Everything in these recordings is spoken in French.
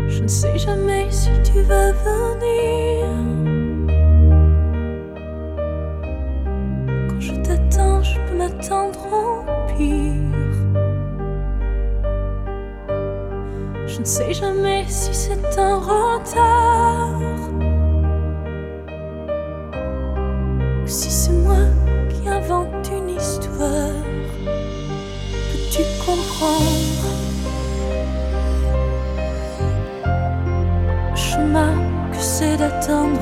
Je ne sais jamais si tu vas venir. Quand je t'attends, je peux m'attendre au pire. Je ne sais jamais si c'est un retard ou si c'est moi qui invente une histoire. Peux-tu comprendre le chemin que c'est d'attendre?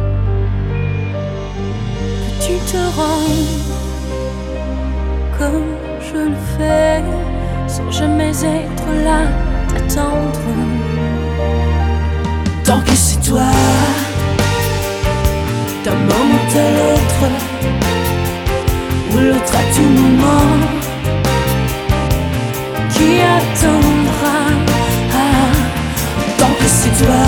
Peux-tu te rendre comme je le fais sans jamais être là t'attendre? Tant que c'est toi, d'un moment à l'autre, ou l'autre à tout moment, qui attendra? Tant que c'est toi,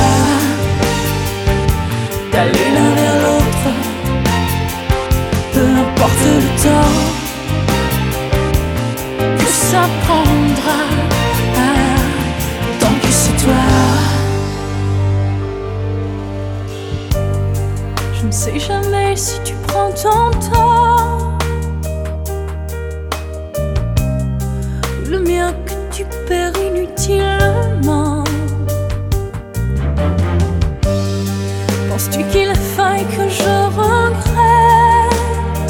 d'aller l'un vers l'autre, peu importe le temps que ça prendra. Tant que c'est toi, je ne sais jamais si tu prends ton temps, le mien que tu perds inutilement. Penses-tu qu'il faille que je regrette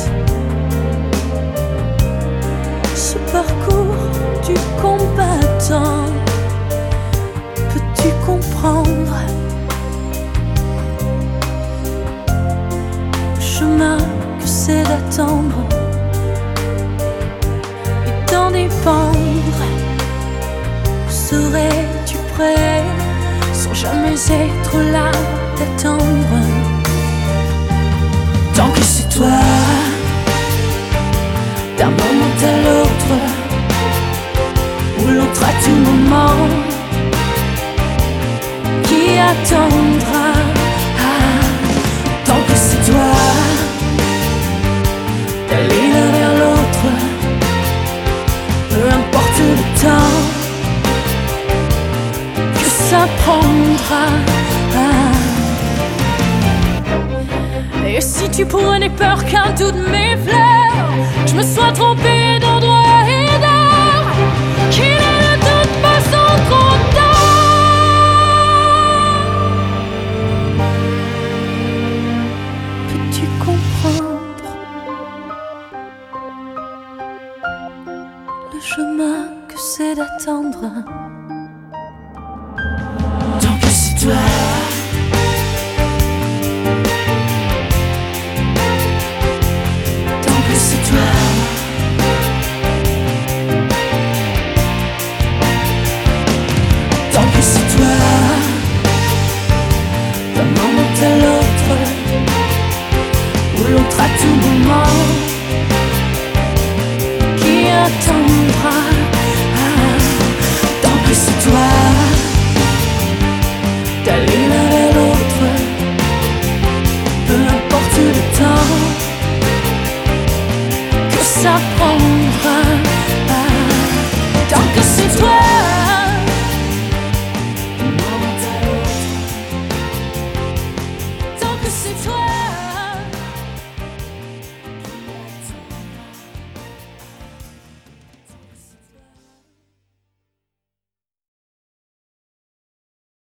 ce parcours du combattant? Peux-tu comprendre le chemin que c'est d'attendre et d'en dépendre? Serais-tu prêt sans jamais être là t'attendre? Tant que c'est toi, d'un moment à l'autre, ou l'autre à tout moment, qui attendra? Tant que c'est toi, d'aller l'un vers l'autre, peu importe le temps que ça prendra. Et si tu prenais peur qu'un doute m'effleure, que je me sois trompée d'endroit et d'heure, qu'il ne doute pas sans trop tard. Peux-tu comprendre le chemin que c'est d'attendre? Tant que c'est toi, l'autre à tout moment, qui attendra? Tant que c'est toi, d'aller l'un vers l'autre, peu importe le temps que ça prendra. Tant que c'est toi, d'un moment à l'autre, tant que c'est toi.